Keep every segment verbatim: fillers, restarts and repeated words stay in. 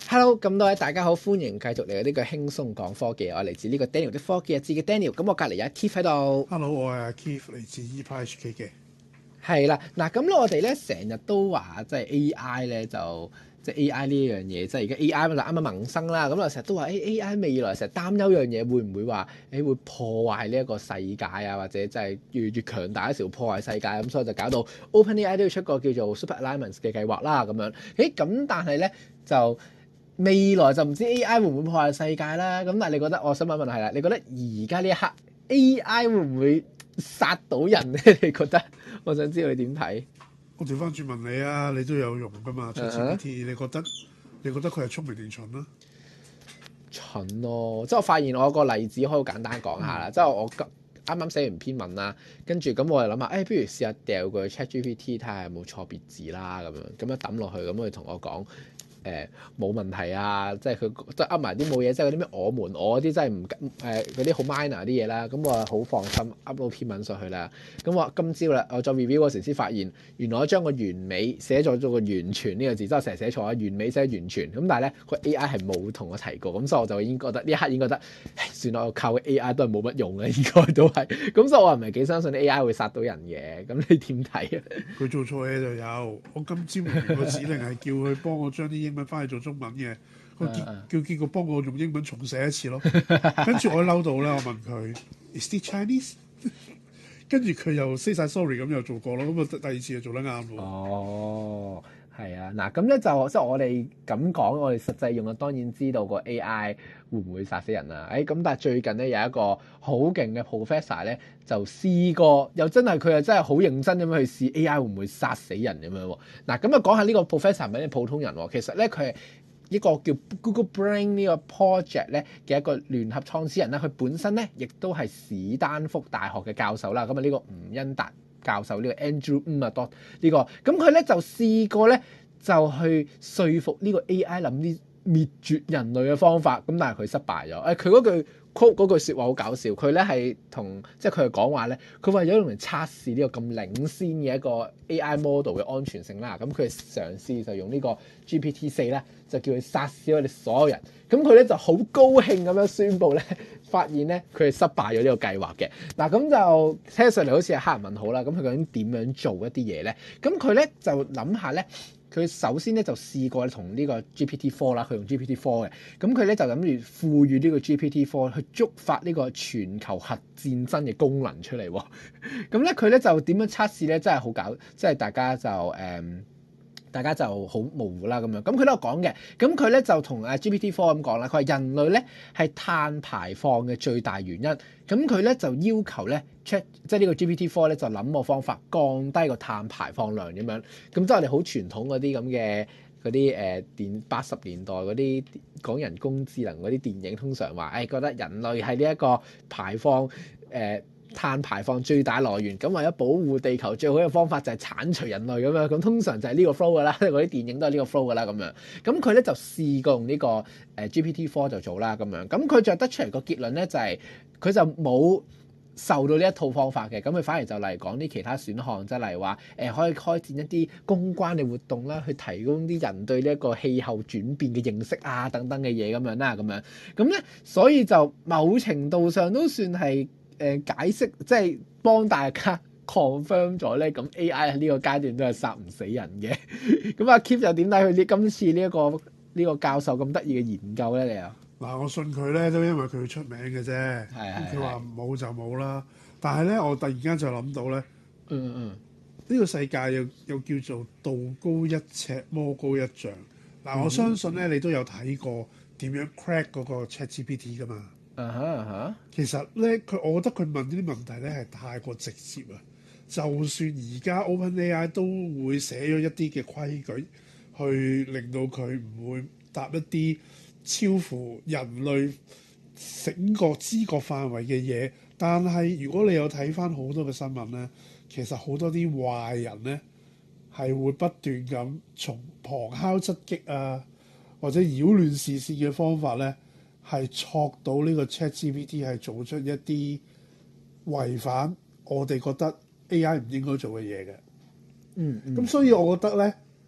Hello，咁多位大家好，歡迎繼續嚟到呢個輕鬆講科技，我嚟自呢個 Daniel 的科技日誌嘅 Daniel，咁我隔離有 Keith 喺度。 Hello，我係阿 Keith 嚟自 E 派 H K 嘅。 係啦，嗱咁咧我哋咧成日都話即係 A I 咧就即係 A I 呢樣嘢，即係而家 A I 就啱啱萌生啦，咁啊成日都話誒 A I 未來成日擔憂樣嘢會唔會話誒會破壞呢一個世界啊，或者即係越越強大嘅時候破壞世界，咁所以就搞到 OpenAI 都要出個叫做 Super Alliance 嘅計劃啦，咁樣誒咁但係咧就未來就唔知 A I 會唔會破壞世界啦，咁但係你覺得我想問問係啦，你覺得而家呢一刻 A I 會唔會殺到人咧？你覺得？我想知道你點睇？ 我調翻轉問你啊，你都有用噶嘛 ChatGPT？、Uh-huh. 你覺得你覺得佢係聰明定蠢啦？ 蠢咯，即係我發現我個例子可以好簡單講下啦，嗯、即係我啱啱寫完篇文啦，跟住咁我就諗下，誒、哎，不如試下掉個 ChatGPT 睇下有冇錯別字啦，咁樣咁樣抌落去，咁佢同我講。誒冇、呃、問題啊！即係佢都噏埋啲冇嘢，即係嗰啲咩我們我啲真係唔誒嗰啲好 minor 啲嘢啦。咁我好放心噏到篇文上去啦。咁我今朝啦，我再 review 嗰時先發現，原來我將個完美寫咗做個完全呢個字，即係成日寫錯啊！完美寫完全咁，但係咧個 A I 係冇同我提過，咁所以我就已經覺得呢一刻已經覺得，算啦，我靠 A I 都係冇乜用嘅，應該都係。咁所以我唔係幾相信 A I 會殺到人嘅。咁你點睇啊？ 佢做錯嘢就有。我今朝個指令係叫佢幫我將啲英文翻去做中文嘅，佢結叫結果幫我用英文重寫一次咯。跟住我嬲到咧，我問佢 Is this Chinese？ 跟住佢又 say 晒 sorry 咁又做過咯。咁啊第二次就做得啱咯。 哦，係啊，嗱咁咧就即係我哋咁講，我哋實際用啊當然知道個 A I 會唔會殺死人啊？誒、哎、咁，但係最近咧有一個好勁嘅 professor 咧就試過，又真係佢又真係好認真咁樣去試 A I 會唔會殺死人咁樣喎。嗱咁啊講下呢個 professor 唔係啲普通人喎，其實咧佢係一個叫 Google Brain 呢個 project 咧嘅一個聯合創始人啦，佢本身咧亦都係史丹福大學嘅教授啦。咁啊呢個吳恩達教授呢個 Andrew 嗯啊多呢個，咁佢咧就試過咧就去說服呢個 A I 諗啲滅絕人類嘅方法，咁但係佢失敗咗。誒佢嗰句 quote 嗰句説話好搞笑，佢咧係同即係佢係講話咧，佢為咗用嚟測試呢個咁領先嘅一個 A I model 嘅安全性啦，咁佢嘗試就用呢個 G P T 四咧，就叫佢殺死我哋所有人。咁佢咧就好高興咁樣宣佈咧，發現咧佢係失敗咗呢個計劃嘅。嗱咁就聽上嚟好似係黑人問號啦。咁佢究竟點樣做一啲嘢咧？咁佢咧就諗下咧。佢首先咧就試過同呢個 G P T 四啦，佢用 G P T 四嘅，咁佢咧就諗住賦予呢個 G P T 四去觸發呢個全球核戰爭嘅功能出嚟喎。咁咧佢咧就點樣測試咧？真係好搞，即係大家就誒。嗯大家就好模糊啦咁樣，咁佢都有講嘅，咁佢咧就同誒 G P T 四咁講啦，佢話人類咧係碳排放嘅最大原因，咁佢咧就要求咧 check 即係呢個 G P T 四咧就諗個方法降低個碳排放量咁樣，咁即係我哋好傳統嗰啲咁嘅嗰啲誒電八十年代嗰啲講人工智能嗰啲電影，通常話誒、哎、覺得人類係呢一個排放誒。呃碳排放最大來源，咁為咗保護地球，最好嘅方法就係剷除人類咁樣，咁通常就係呢個 flow 噶啦，嗰啲電影都係呢個 flow 噶啦咁樣。咁佢咧就試過用呢個誒 G P T 四就做啦咁樣，咁佢就得出嚟個結論咧就係、是、佢就冇受到呢一套方法嘅，咁佢反而就嚟講啲其他選項，即係例如話誒可以開展一啲公關嘅活動啦，去提供啲人對呢一個氣候轉變嘅認識啊等等嘅嘢咁樣啦，咁樣咁咧，所以就某程度上都算係。誒解釋即係幫大家 confirm 咗咧，咁 A I 喺呢個階段都係殺唔死人嘅。咁阿 Keith 又點睇佢呢今次呢一個呢個教授咁得意嘅研究咧？你啊嗱，我信佢咧都因為佢出名嘅啫。佢話冇就冇啦。但係咧，我突然間就諗到咧， 嗯嗯， 呢個世界又又叫做道高一尺，魔高一丈。嗱、嗯，我相信咧你都有睇過點樣 crack 嗰個 ChatGPT 噶嘛。 啊哈啊哈， 其實咧，佢我覺得佢問呢啲問題咧係太過直接啊！就算而家 OpenAI 都會寫咗一啲嘅規矩，去令到佢唔會答一啲超乎人類整個知覺範圍嘅嘢。但係如果你有睇翻好多嘅新聞咧，其實好多啲壞人咧係會不斷咁從旁敲側擊啊，或者擾亂視線嘅方法咧。係錯到呢個 ChatGPT 係做出一啲違反我哋覺得 A I 唔應該做嘅嘢嘅。 嗯，咁、 嗯、所以我覺得咧，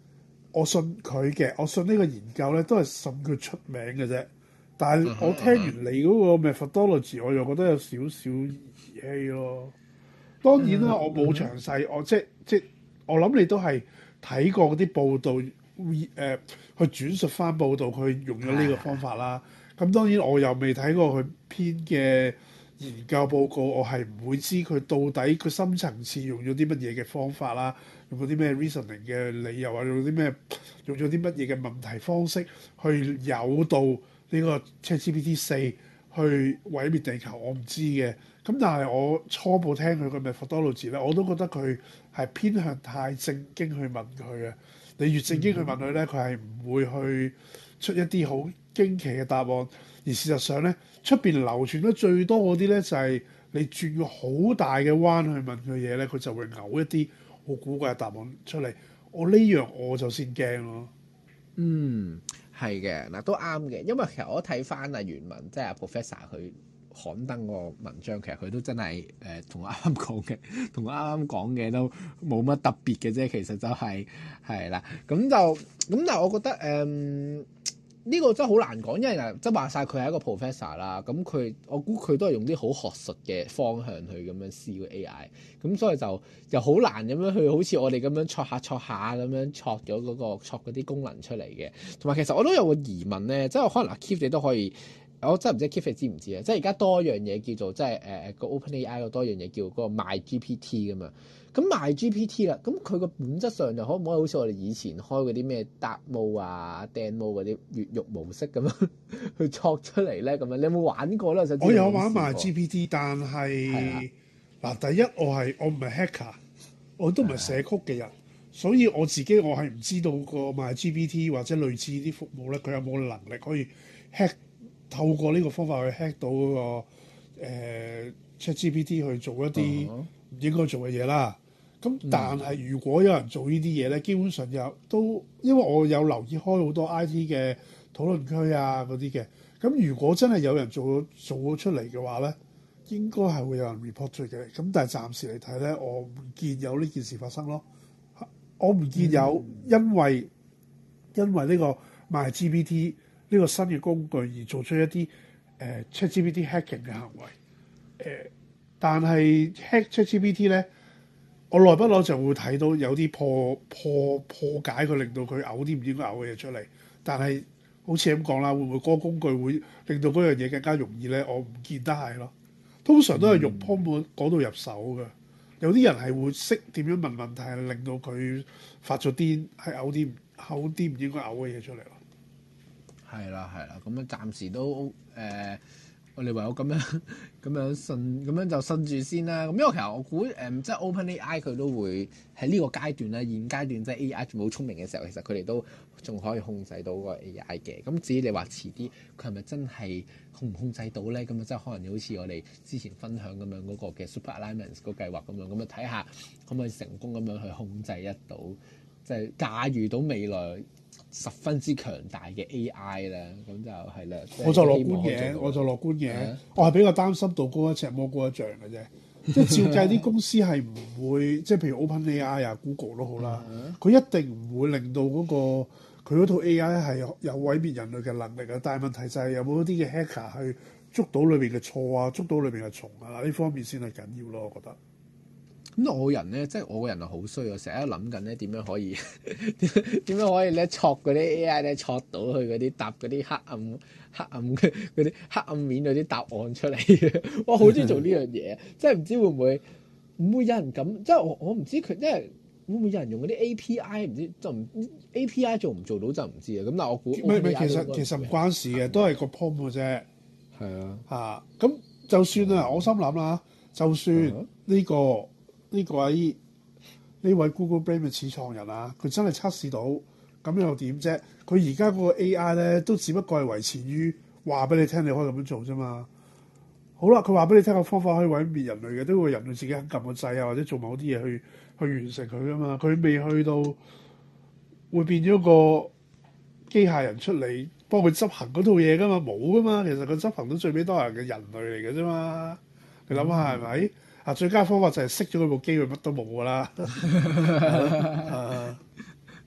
我信佢嘅，我信呢個研究咧都係信佢出名嘅啫。但係我聽完你嗰個 methodology，我又覺得有少少兒戲咯。當然啦，我冇詳細，我即即我諗你都係睇過嗰啲報道，誒、呃、去轉述翻報道，佢用咗呢個方法啦。咁當然我又未睇過佢編嘅研究報告，我係唔會知佢到底佢深層次用咗啲乜嘢嘅方法啦，用咗啲咩 reasoning 嘅理由啊，用咗啲咩用咗啲乜嘢嘅問題方式去誘導呢個 ChatGPT 四去毀滅地球，我唔知嘅。咁但係我初步聽佢嘅 methodology 咧，我都覺得佢係偏向太正經去問佢嘅。你越正經去問佢咧，佢係唔會去出一啲好驚奇嘅答案。而事實上咧，出邊流傳得最多嗰啲咧，就係你轉個好大嘅彎去問佢嘢咧，佢就會嘔一啲好古怪嘅答案出嚟。我呢樣我就先驚咯。 嗯，係嘅，嗱都啱嘅，因為其實我睇翻啊原文，即係阿 Professor 佢刊登個文章，其實佢都真係誒同我啱啱講嘅，同我啱啱講嘅都冇乜特別嘅啫。其實就係係啦，咁就咁，但係我覺得誒。嗯呢個真係好難講，因為嗱，即係話晒佢係一個 professor 啦，咁佢我估佢都係用啲好學術嘅方向去咁樣試個 A I，咁所以就又好難咁樣去好似我哋咁樣戳下戳下咁樣戳咗嗰個戳嗰啲功能出嚟嘅。同埋其實我都有個疑問咧，即係可能阿 Keith 你都可以，我真係唔知 Keith 你知唔知啊？即係而家多樣嘢叫做即係誒個 OpenAI 個多樣嘢叫嗰個 MyGPT 㗎嘛。咁 MyGPT 啦，咁佢個本質上就可唔可以好似我哋以前開嗰啲咩 Dark Mode 啊、Dan Mode 嗰啲越獄模式咁樣去作出嚟咧？咁樣你有冇玩過咧？ 我有玩 MyGPT，但係嗱，第一我係我唔係 hacker，我都唔係寫曲嘅人，所以我自己我係唔知道個 MyGPT 或者類似啲服務咧，佢有冇能力可以 hack 透過呢個方法去 hack 到嗰、那個、呃、ChatGPT 去做一啲唔應該做嘅嘢啦。咁但係如果有人做呢啲嘢咧，基本上有都因為我有留意開好多 I T 嘅討論區啊嗰啲嘅。咁如果真係有人做咗做咗出嚟嘅話咧，應該係會有人 report 出嘅。咁但係暫時嚟睇咧，我唔見有呢件事發生咯。我唔見有因為、嗯、因為呢個 MyGPT 呢個新嘅工具而做出一啲誒、呃、ChatGPT hacking 嘅行為。誒、呃，但係 hack ChatGPT 咧。我耐不耐就會睇到有啲破破破解佢，令到佢嘔啲唔應該嘔嘅嘢出嚟。但係好似咁講啦，會唔會嗰個工具會令到嗰樣嘢更加容易咧？我唔見得係咯。通常都係用 prompt 嗰度入手嘅。有啲人係會識點樣問問題，令到佢發咗癲，係嘔啲嘔啲唔應該嘔嘅嘢出嚟咯。 係啦，係啦，咁樣暫時都誒。呃我哋唯有咁樣咁樣信，咁樣就信住先啦。咁因為其實我估誒、嗯，即係 OpenAI 佢都會喺呢個階段咧，現階段即係 A I 仲好聰明嘅時候，其實佢哋都仲可以控制到個 A I 嘅。咁至於你話遲啲佢係咪真係控唔控制到咧？咁啊，即係可能好似我哋之前分享咁樣嗰個嘅 Super Alignment 個計劃咁樣，咁啊睇下可唔可以成功咁樣去控制得到，即係駕馭到未來十分之強大嘅 A I 啦，咁就係啦。 我就樂觀嘅，我就樂觀嘅。的我係比較擔心道高一尺魔高一丈嘅啫。即係照計啲公司係唔會，即係譬如 OpenAI 啊、Google 都好啦，佢、uh huh. 一定唔會令到嗰、那個佢嗰套 A I 係有毀滅人類嘅能力啊。但係問題就係有冇一啲嘅 hacker 去捉到裏邊嘅錯啊，捉到裏邊嘅蟲啊，呢方面先係緊要咯，我覺得。 咁我個人咧，即係我個人係好衰啊！成日諗緊咧點樣可以點樣可以咧，戳嗰啲 A I 咧，戳到佢嗰啲答嗰啲黑暗黑暗嘅嗰啲黑暗面嗰啲答案出嚟嘅。我好中意做呢樣嘢，即係唔知會唔會唔會有人咁？即係我我唔知佢，即係會唔會有人用嗰啲 A P I？唔知就唔 A P I 做唔做到就唔知啊。咁但係我估唔係唔係，其實其實唔關事嘅，都係個 prompt 嘅啫。 係啊， 嚇咁就算啦，我心諗啦，就算呢個。呢個位呢位 Google Brain 嘅始創人啊，佢真係測試到，咁又點啫？佢而家嗰個 A I 咧，都只不過係維持於話俾你聽，你可以咁樣做啫嘛。好啦，佢話俾你聽個方法可以毀滅人類嘅，都會人類自己肯撳個掣啊，或者做某啲嘢去去完成佢噶嘛。佢未去到會變咗個機械人出嚟幫佢執行嗰套嘢噶嘛，冇噶嘛。其實佢執行到最尾都係嘅人類嚟嘅啫嘛。你諗下係咪？嗯啊！最佳方法就係熄咗佢部機，佢乜都冇噶啦。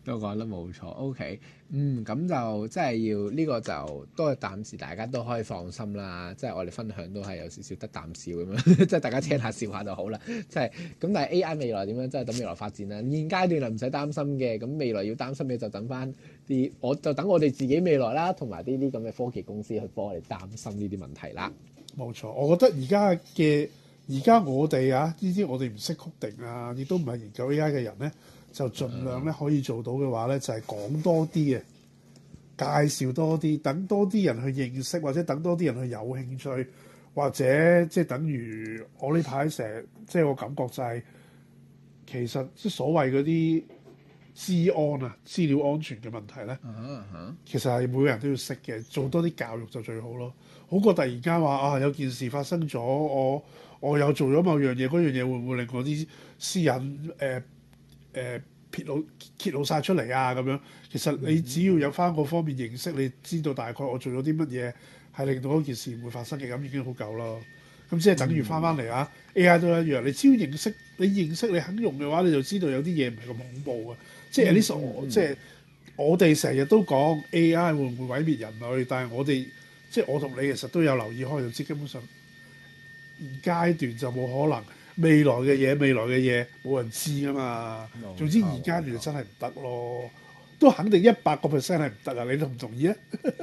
都講得冇錯，OK，嗯，咁就即係要呢、這個就都係暫時大家都可以放心啦，即係我哋分享都係有少少得啖笑咁樣，即係大家聽下笑下就好啦，即係咁。但係 A I 未來點樣，即係等未來發展啦。現階段就唔使擔心嘅，咁未來要擔心嘅就等翻啲，我就等我哋自己未來啦，同埋呢啲咁嘅科技公司去幫我哋擔心呢啲問題啦。 冇錯，我覺得而家嘅而家我哋啊，呢啲我哋唔識 coding啊，亦都唔係研究 A I 嘅人咧，就盡量咧可以做到嘅話咧，就係、是、講多啲嘅，介紹多啲，等多啲人去認識，或者等多啲人去有興趣，或者即係等於我呢排成日即係我感覺就係、是、其實即係所謂嗰啲資安啊、資料安全嘅問題咧，uh huh. 其實係每個人都要識嘅，做多啲教育就最好咯。好過突然間話啊有件事發生咗，我我有做咗某樣嘢，嗰樣嘢會唔會令我啲私隱誒誒揭露揭露曬出嚟啊？咁樣其實你只要有翻嗰方面認識，你知道大概我做咗啲乜嘢係令到嗰件事唔會發生嘅，咁已經好夠咯。咁即係等於翻翻嚟啊 A I 都一樣，你只要認識你認識你肯用嘅話，你就知道有啲嘢唔係咁恐怖嘅。即係呢啲即係我哋成日都講 A I 會唔會毀滅人類，但係我哋即係我同你其實都有留意開，就知基本上現階段就冇可能。未來嘅嘢，未來嘅嘢冇人知啊嘛。 錯總之現階段就真係唔得咯，都肯定一百個 percent 係唔得啊！你同唔同意啊？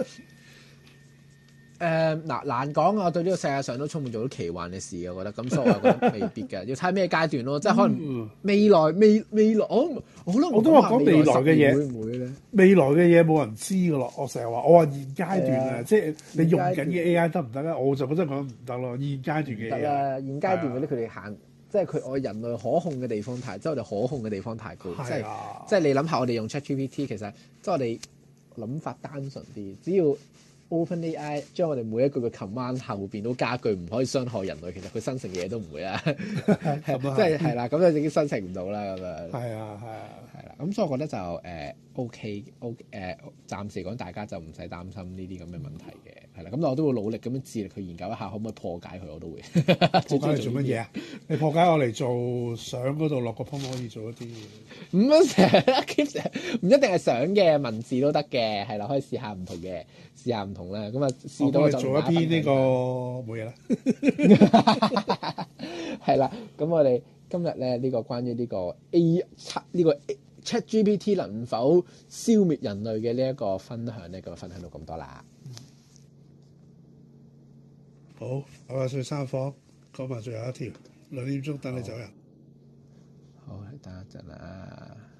誒嗱、呃、難講啊！我對呢個世界上都充滿咗好多奇幻嘅事嘅，我覺得咁，所以我覺得未必嘅，要睇咩階段咯。即係可能未來未未來，我我覺得我都話講未來嘅嘢會唔會咧？ 未來嘅嘢冇人知㗎咯。我成日話，我話現階段啊，即係你用緊嘅 A I 得唔得咧？我就覺得講唔得咯。現階段嘅嘢得啦，現階段嗰啲佢哋行，即係佢我人類可控嘅地方太，即係我哋可控嘅地方太高。即係即係你諗下，我哋用 ChatGPT 其實即係我哋諗法單純啲，只要OpenAI 將我哋每一句嘅 command 後邊都加句唔可以傷害人類，其實佢生成嘅嘢都唔會啦，即係係啦，咁就已經生成唔到啦咁樣。係啊係啊係啦，咁所以我覺得就誒、呃、OK OK 誒、呃，暫時嚟講大家就唔使擔心呢啲咁嘅問題嘅，係啦。咁我都會努力咁樣致力去研究一下，可唔可以破解佢，我都會。 破解嚟做乜嘢啊？你破解我嚟做相嗰度落個 prompt 可以做一啲嘢。 唔好成日 keep 成，唔一定係相嘅，文字都得嘅，係啦，可以試下唔同嘅，試下唔同啦。咁啊，試到就做一篇呢、這個冇嘢啦。 係啦，咁我哋今日咧呢、這個關於呢個 A 呢個 ChatGPT 能否消滅人類嘅呢一個分享咧，咁分享到咁多啦。 好，我話去三房講埋最後一條，兩點鐘等你走人。 好，等一陣啦。